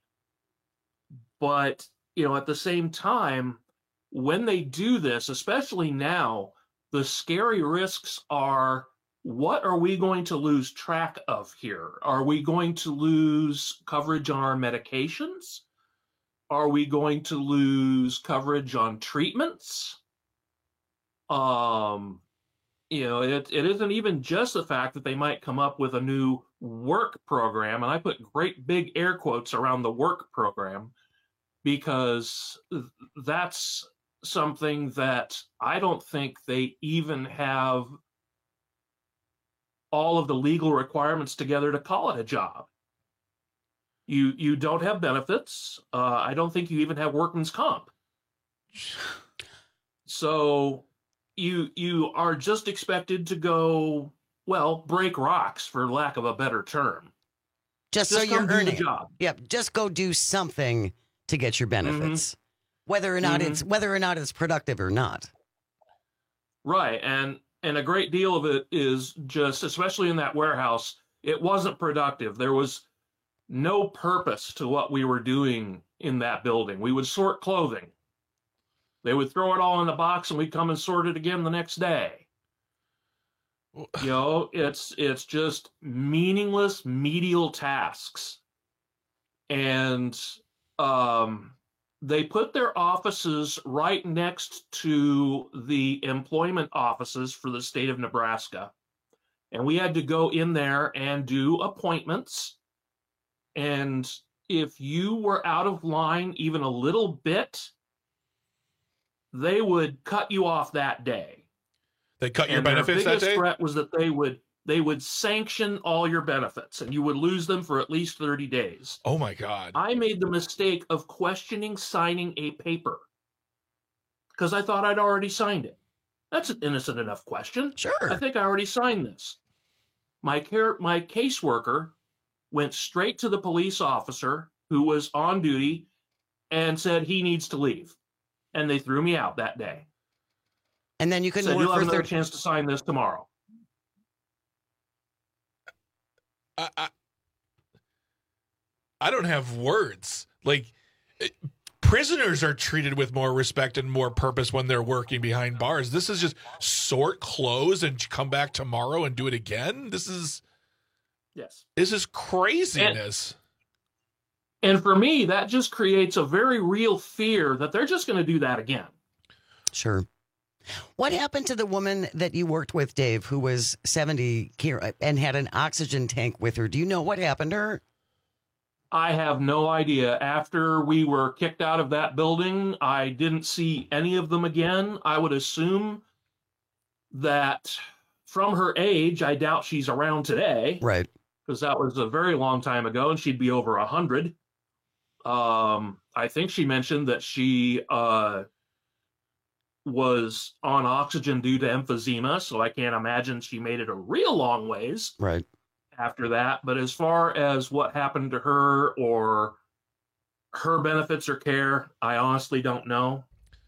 But, you know, at the same time, when they do this, especially now, The scary risks are, what are we going to lose track of here? Are we going to lose coverage on our medications? Are we going to lose coverage on treatments? Um, you know, it, it isn't even just the fact that they might come up with a new work program, and I put great big air quotes around the work program, because that's something that I don't think they even have all of the legal requirements together to call it a job. You you don't have benefits. Uh, I don't think you even have workman's comp. So you you are just expected to go, well, break rocks, for lack of a better term. Just, just so you're do earning the job. Yep. Just go do something to get your benefits, mm-hmm. whether or not mm-hmm. it's whether or not it's productive or not. Right, and and a great deal of it is just, especially in that warehouse, it wasn't productive. There was no purpose to what we were doing in that building. We would sort clothing. They would throw it all in the box, and we'd come and sort it again the next day. You know, it's it's just meaningless medial tasks. And um, they put their offices right next to the employment offices for the state of Nebraska. And we had to go in there and do appointments. And if you were out of line even a little bit, they would cut you off that day. They cut your and benefits their that day? biggest threat was that they would they would sanction all your benefits, and you would lose them for at least thirty days. Oh my God. I made the mistake of questioning signing a paper because I thought I'd already signed it. That's an innocent enough question. Sure. I think I already signed this. My care my caseworker went straight to the police officer who was on duty and said he needs to leave. And they threw me out that day. And then you couldn't said, work you'll have for another thirty chance to sign this tomorrow. I, I, I don't have words. Like, it, prisoners are treated with more respect and more purpose when they're working behind bars. This is just sort clothes and come back tomorrow and do it again. This is... Yes. This is craziness. And, and for me, that just creates a very real fear that they're just going to do that again. Sure. What happened to the woman that you worked with, Dave, who was seventy and had an oxygen tank with her? Do you know what happened to her? I have no idea. After we were kicked out of that building, I didn't see any of them again. I would assume that from her age, I doubt she's around today. Right. Because that was a very long time ago, and she'd be over a hundred. Um, I think she mentioned that she uh, was on oxygen due to emphysema, so I can't imagine she made it a real long ways. Right. After that. But as far as what happened to her or her benefits or care, I honestly don't know.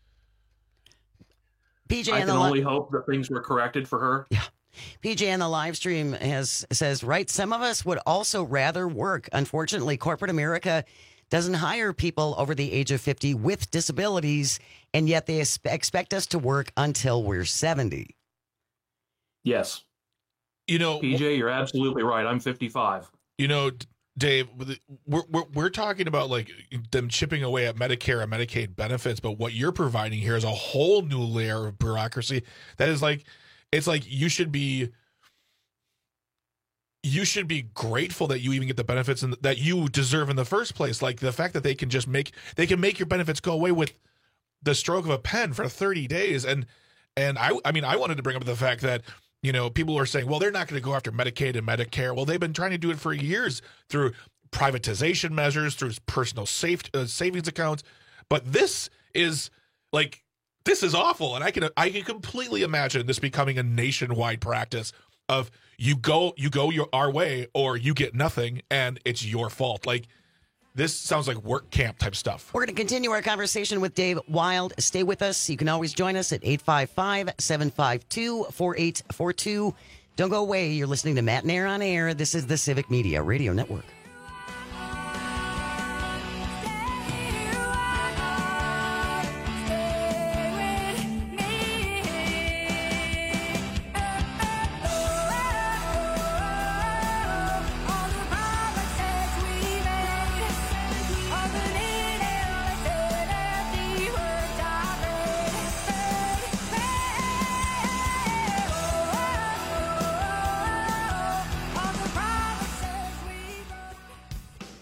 P J, I can can only li- hope that things were corrected for her. Yeah. P J on the live stream has says, right, some of us would also rather work. Unfortunately, corporate America doesn't hire people over the age of fifty with disabilities, and yet they expect us to work until we're seventy. Yes. You know, P J, you're absolutely right. I'm fifty-five. You know, Dave, we're, we're, we're talking about like them chipping away at Medicare and Medicaid benefits, but what you're providing here is a whole new layer of bureaucracy that is like, it's like you should be you should be grateful that you even get the benefits and that you deserve in the first place. Like the fact that they can just make they can make your benefits go away with the stroke of a pen for thirty days. And and I I mean I wanted to bring up the fact that, you know, people are saying, well, they're not going to go after Medicaid and Medicare. Well, they've been trying to do it for years through privatization measures, through personal safe, uh, savings accounts. But this is like this is awful, and I can I can completely imagine this becoming a nationwide practice of you go you go your our way or you get nothing, and it's your fault. Like this sounds like work camp type stuff. We're going to continue our conversation with Dave Wild. Stay with us. You can always join us at eight five five, seven five two, four eight four two. Don't go away. You're listening to Matt Nair on Air. This is the Civic Media Radio Network.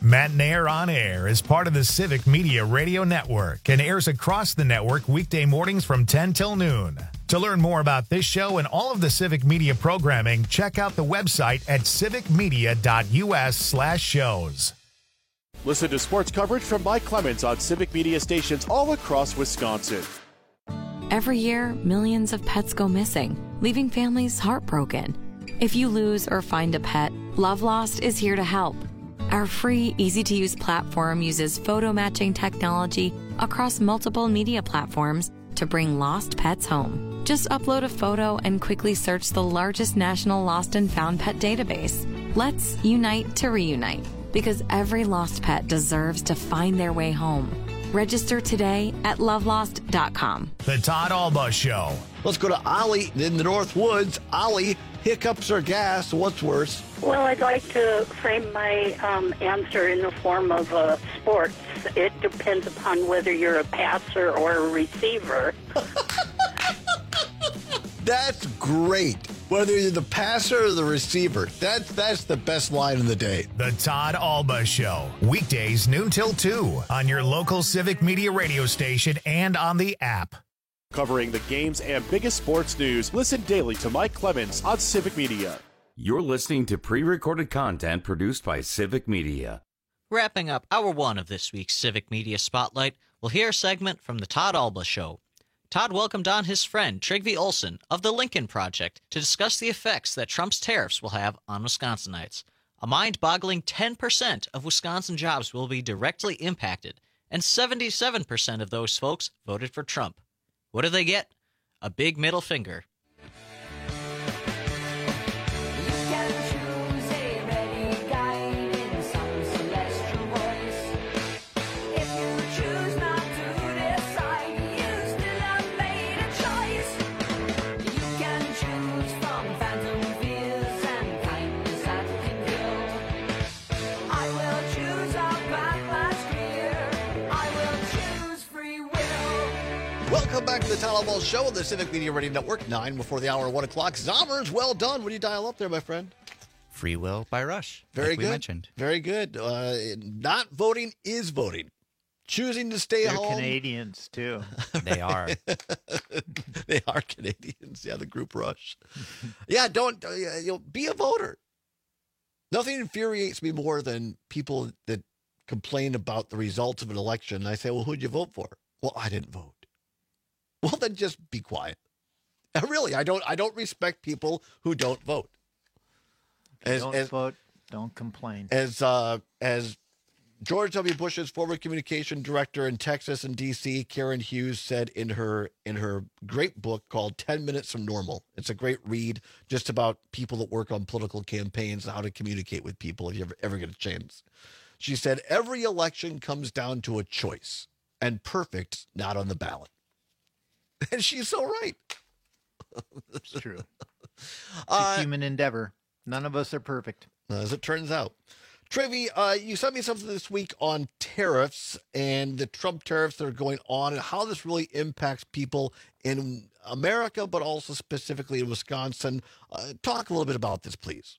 Matt Nair on Air is part of the Civic Media Radio Network and airs across the network weekday mornings from ten till noon. To learn more about this show and all of the Civic Media programming, check out the website at civicmedia.us slash shows. Listen to sports coverage from Mike Clemens on Civic Media stations all across Wisconsin. Every year, millions of pets go missing, leaving families heartbroken. If you lose or find a pet, Love Lost is here to help. Our free, easy-to-use platform uses photo matching technology across multiple media platforms to bring lost pets home. Just upload a photo and quickly search the largest national lost and found pet database. Let's unite to reunite, because every lost pet deserves to find their way home. Register today at love lost dot com. The Todd Alba Show. Let's go to Ollie in the North Woods. Ollie, hiccups or gas? What's worse? Well, I'd like to frame my um, answer in the form of uh, sports. It depends upon whether you're a passer or a receiver. That's great. Whether you're the passer or the receiver, that's that's the best line of the day. The Todd Alba Show. Weekdays noon till two on your local Civic Media radio station and on the app. Covering the games and biggest sports news, listen daily to Mike Clemens on Civic Media. You're listening to pre-recorded content produced by Civic Media. Wrapping up hour one of this week's Civic Media Spotlight, we'll hear a segment from the Todd Alba Show. Todd welcomed on his friend Trygve Olsen of the Lincoln Project to discuss the effects that Trump's tariffs will have on Wisconsinites. A mind-boggling ten percent of Wisconsin jobs will be directly impacted, and seventy-seven percent of those folks voted for Trump. What do they get? A big middle finger. Welcome back to the Todd Alba Show on the Civic Media Radio Network. Nine before the hour, one o'clock. Zommers, well done. What do you dial up there, my friend? Free Will by Rush. Very like good. We mentioned. Very good. Uh, not voting is voting. Choosing to stay They're home. Canadians, too. They are. They are Canadians. Yeah, the group Rush. Yeah, don't, uh, you know, be a voter. Nothing infuriates me more than people that complain about the results of an election. And I say, well, who'd you vote for? Well, I didn't vote. Well, then just be quiet. Really, I don't. I don't respect people who don't vote. As, don't as, vote. Don't complain. As uh, as George W. Bush's former communication director in Texas and D C, Karen Hughes, said in her in her great book called ten minutes from Normal. It's a great read just about people that work on political campaigns and how to communicate with people if you ever, ever get a chance. She said, every election comes down to a choice, and perfect's not on the ballot. And she's so right. It's true. It's Uh, a human endeavor. None of us are perfect. As it turns out. Trivy, uh, you sent me something this week on tariffs and the Trump tariffs that are going on and how this really impacts people in America, but also specifically in Wisconsin. Uh, talk a little bit about this, please.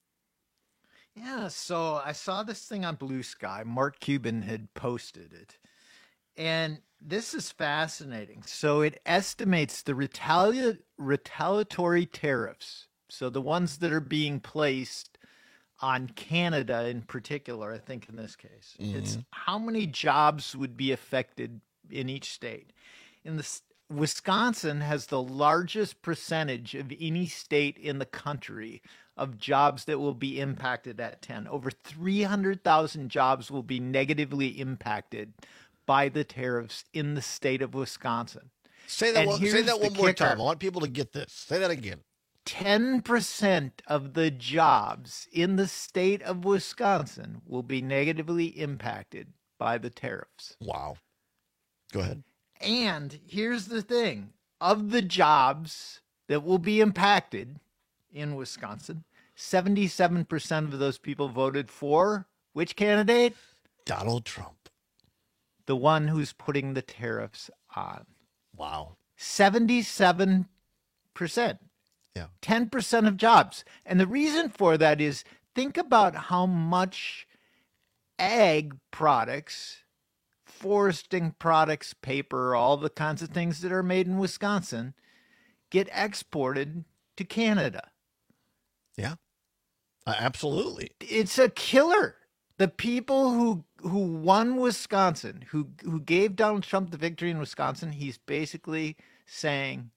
Yeah, so I saw this thing on Blue Sky. Mark Cuban had posted it. And this is fascinating. So it estimates the retali- retaliatory tariffs, so the ones that are being placed on Canada in particular, I think in this case, mm-hmm. it's how many jobs would be affected in each state. In the Wisconsin has the largest percentage of any state in the country of jobs that will be impacted at ten. Over three hundred thousand jobs will be negatively impacted by the tariffs in the state of Wisconsin. Say that, one, say that one more kicker. time. I want people to get this. Say that again. ten percent of the jobs in the state of Wisconsin will be negatively impacted by the tariffs. Wow. Go ahead. And here's the thing. Of the jobs that will be impacted in Wisconsin, seventy-seven percent of those people voted for which candidate? Donald Trump. The one who's putting the tariffs on. Wow. seventy-seven percent. Yeah. ten percent of jobs. And the reason for that is think about how much ag products, foresting products, paper, all the kinds of things that are made in Wisconsin get exported to Canada. Yeah, uh, absolutely. It's a killer. The people who who won Wisconsin, who who gave Donald Trump the victory in Wisconsin, he's basically saying,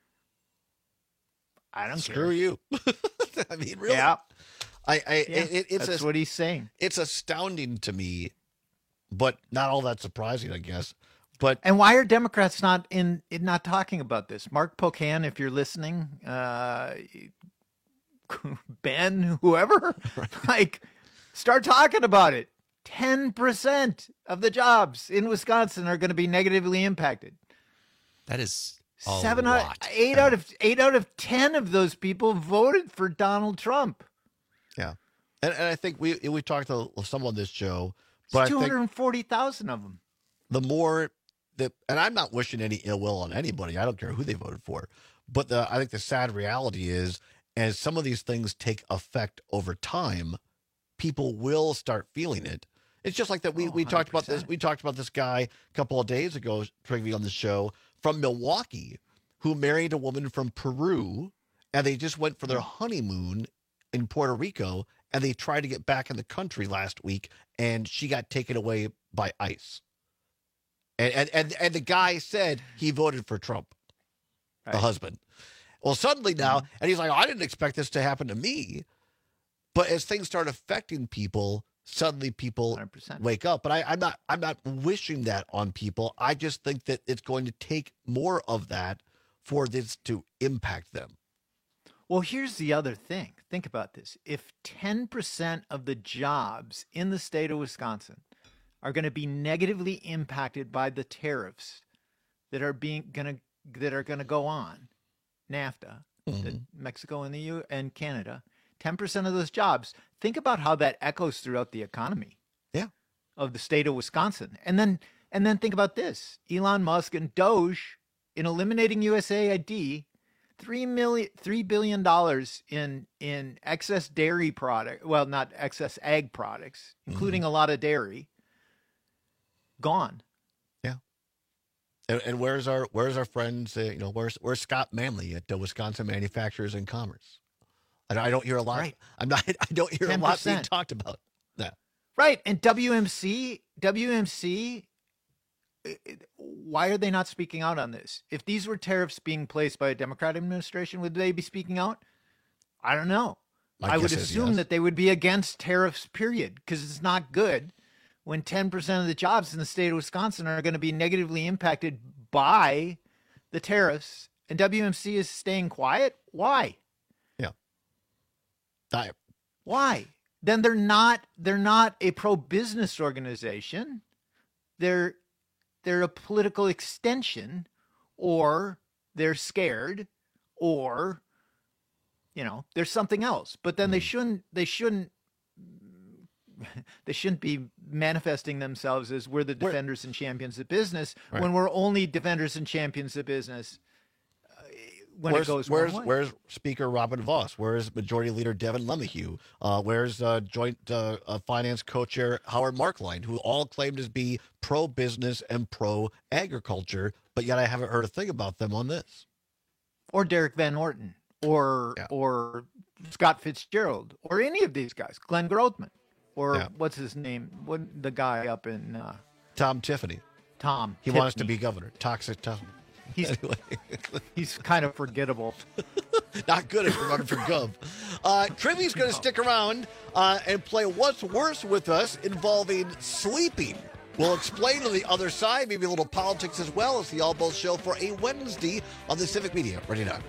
I don't Screw care. you. I mean, really? Yeah. I, I, Yeah, it, it's that's a, what he's saying. It's astounding to me, but not all that surprising, I guess. But And why are Democrats not in, in not talking about this? Mark Pocan, if you're listening, uh, Ben, whoever, like, start talking about it. ten percent of the jobs in Wisconsin are going to be negatively impacted. That is a Seven lot. out, eight out of eight out of ten of those people voted for Donald Trump. yeah, and, and I think we we talked to some on this show, but Two I think hundred forty thousand of them. the more that, and I'm not wishing any ill will on anybody. I don't care who they voted for, but the I think the sad reality is, as some of these things take effect over time, people will start feeling it. It's just like that. We, Oh, we talked about one hundred this. percent. We talked about this guy a couple of days ago, preview on the show from Milwaukee, who married a woman from Peru, and they just went for their honeymoon in Puerto Rico, and they tried to get back in the country last week, and she got taken away by ICE. And and and, and the guy said he voted for Trump, the Right. husband. Well, suddenly now, Mm-hmm. and he's like, I didn't expect this to happen to me. But as things start affecting people, suddenly people one hundred percent. wake up. But I, I'm not I'm not wishing that on people. I just think that it's going to take more of that for this to impact them. Well, here's the other thing. Think about this. If ten percent of the jobs in the state of Wisconsin are going to be negatively impacted by the tariffs that are being going to that are going to go on, NAFTA, the Mexico and the U and Canada, ten percent of those jobs, think about how that echoes throughout the economy. Yeah. Of the state of Wisconsin. And then and then think about this. Elon Musk and Doge, in eliminating U S A I D, three million three billion dollars in in excess dairy product, well, not excess ag products, including a lot of dairy, gone. And, and where's our where's our friends? Uh, you know, where's where's Scott Manley at the Wisconsin Manufacturers and Commerce? I, I don't hear a lot. Right. I'm not. I don't hear a lot being ten percent. talked about that. Right. And W M C, W M C, i- i- why are they not speaking out on this? If these were tariffs being placed by a Democrat administration, would they be speaking out? I don't know. My I would guess is assume yes. that they would be against tariffs, period, because it's not good when ten percent of the jobs in the state of Wisconsin are going to be negatively impacted by the tariffs, and W M C is staying quiet. Why? Yeah. I, Why? Then they're not they're not a pro-business organization. They're they're a political extension, or they're scared, or you know, there's something else. But then they shouldn't they shouldn't they shouldn't be manifesting themselves as we're the defenders and champions of business Right. when we're only defenders and champions of business uh, when where's, it goes where's one way. where's Speaker Robin Voss? Where's Majority Leader Devin LeMahieu? Uh, where's uh, Joint uh, uh, Finance Co-Chair Howard Markline, who all claim to be pro-business and pro-agriculture, but yet I haven't heard a thing about them on this. Or Derek Van Orton, or or Scott Fitzgerald, or any of these guys, Glenn Grothman, or Yeah. what's his name? What the guy up in uh, Tom Tiffany. Tom? He wants to Tiffany. be governor. Toxic Tom. He's Anyway. he's kind of forgettable. Not good if you're running for gov. Uh, Trivia's going to stick around uh, and play What's Worse with us involving sleeping. We'll explain on the other side, maybe a little politics as well as the All Both Show for a Wednesday on the Civic Media. Ready now.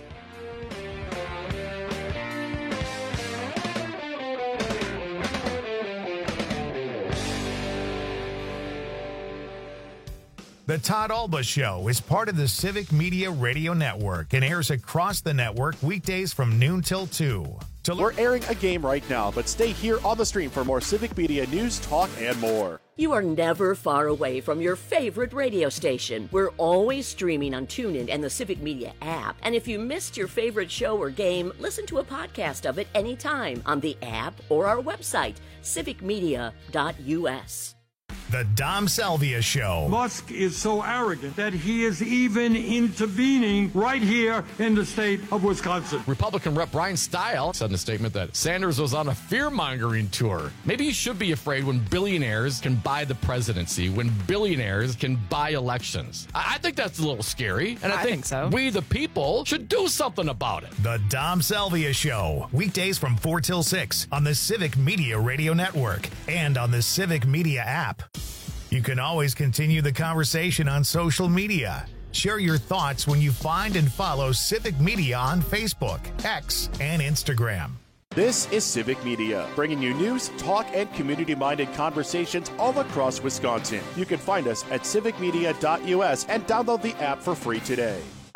The Todd Alba Show is part of the Civic Media Radio Network and airs across the network weekdays from noon till two. We're airing a game right now, but stay here on the stream for more Civic Media news, talk, and more. You are never far away from your favorite radio station. We're always streaming on TuneIn and the Civic Media app. And if you missed your favorite show or game, listen to a podcast of it anytime on the app or our website, civic media dot u s. The Dom Salvia Show. Musk is so arrogant that he is even intervening right here in the state of Wisconsin. Republican Rep Brian Stile said in a statement that Sanders was on a fear-mongering tour. Maybe you should be afraid when billionaires can buy the presidency, when billionaires can buy elections. I, I think that's a little scary, and I, I think, think so. we, the people, should do something about it. The Dom Salvia Show. Weekdays from four till six on the Civic Media Radio Network and on the Civic Media app. You can always continue the conversation on social media. Share your thoughts when you find and follow Civic Media on Facebook, X, and Instagram. This is Civic Media, bringing you news, talk, and community-minded conversations all across Wisconsin. You can find us at civic media dot u s and download the app for free today.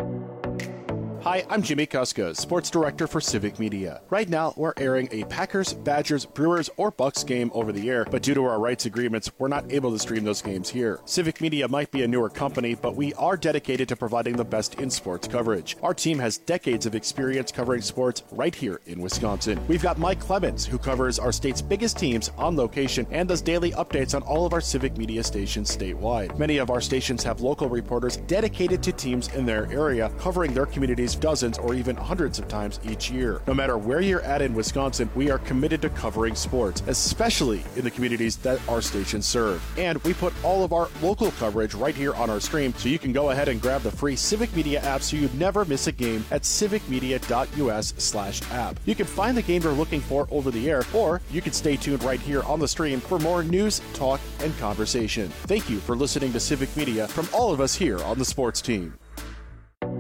Hi, I'm Jimmy Kuska, Sports Director for Civic Media. Right now, we're airing a Packers, Badgers, Brewers, or Bucks game over the air, but due to our rights agreements, we're not able to stream those games here. Civic Media might be a newer company, but we are dedicated to providing the best in sports coverage. Our team has decades of experience covering sports right here in Wisconsin. We've got Mike Clemens, who covers our state's biggest teams on location and does daily updates on all of our Civic Media stations statewide. Many of our stations have local reporters dedicated to teams in their area, covering their communities dozens or even hundreds of times each year. No matter where you're at in Wisconsin, we are committed to covering sports, especially in the communities that our stations serve. And we put all of our local coverage right here on our stream, so you can go ahead and grab the free Civic Media app so you never miss a game at civic media dot u s slash app. You can find the game you're looking for over the air, or you can stay tuned right here on the stream for more news, talk, and conversation. Thank you for listening to Civic Media from all of us here on the sports team.